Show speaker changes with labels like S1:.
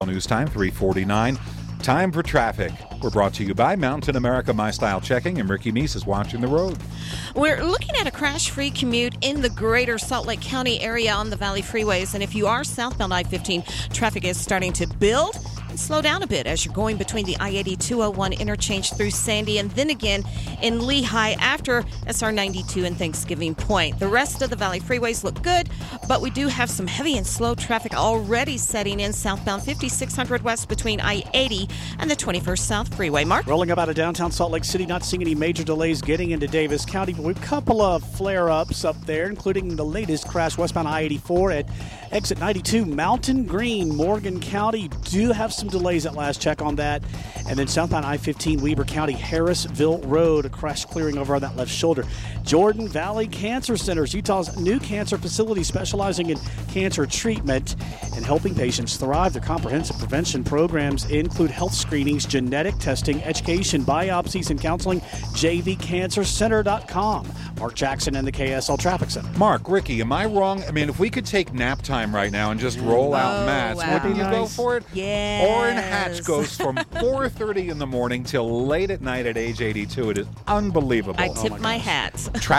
S1: News time, 3:49. Time for traffic. We're brought to you by Mountain America My Style Checking, and Ricky Meese is watching the road.
S2: We're looking at a crash-free commute in the greater Salt Lake County area on the Valley freeways. And if you are southbound I-15, traffic is starting to build and slow down a bit as you're going between the I-80-201 interchange through Sandy and then again in Lehigh after SR 92 and Thanksgiving Point. The rest of the Valley freeways look good, but we do have some heavy and slow traffic already setting in southbound 5600 west between I-80 and the 21st South Freeway. Mark?
S3: Rolling up out of downtown Salt Lake City, not seeing any major delays getting into Davis County, but we have a couple of flare-ups up there, including the latest crash westbound I-84 at exit 92, Mountain Green, Morgan County. Do have some delays at last check on that. And then southbound I-15, Weber County, Harrisville Road, a crash clearing over on that left shoulder. Jordan Valley Cancer Centers, Utah's new cancer facility specializing in cancer treatment and helping patients thrive. Their comprehensive prevention programs include health screenings, genetic testing, education, biopsies, and counseling. JVCancerCenter.com. Mark Jackson in the KSL Traffic Center.
S1: Mark, Ricky, am I wrong? I mean, if we could take nap time right now and just roll out mats,
S2: wow.
S1: wouldn't you go for it?
S2: Yes.
S1: Orrin Hatch goes from 4:30 in the morning till late at night at age 82. It is unbelievable.
S2: I tip my hat.